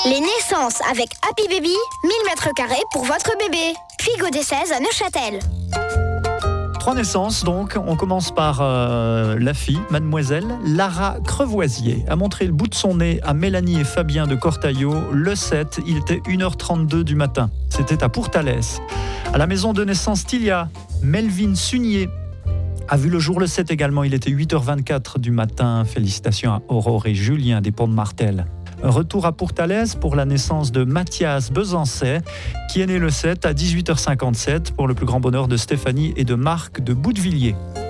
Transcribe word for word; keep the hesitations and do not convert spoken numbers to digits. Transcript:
Les naissances avec Happy Baby, mille mètres carrés pour votre bébé. Puis Godet seize à Neuchâtel. Trois naissances donc, on commence par euh, la fille, mademoiselle Lara Crevoisier, a montré le bout de son nez à Mélanie et Fabien de Cortaillot le sept, il était une heure trente-deux du matin, c'était à Pourtalès. À la maison de naissance Tilia, Melvin Sunier a vu le jour le sept également, il était huit heures vingt-quatre du matin, félicitations à Aurore et Julien des Ponts de Martel. Retour à Pourtalès pour la naissance de Mathias Besançay, qui est né le sept à dix-huit heures cinquante-sept pour le plus grand bonheur de Stéphanie et de Marc de Boutevilliers.